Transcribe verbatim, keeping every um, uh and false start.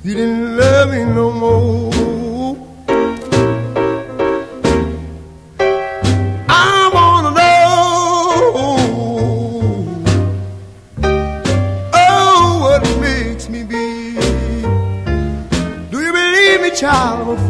You didn't love me no more. I wanna know, oh, what makes me be. Do you believe me, child? I'm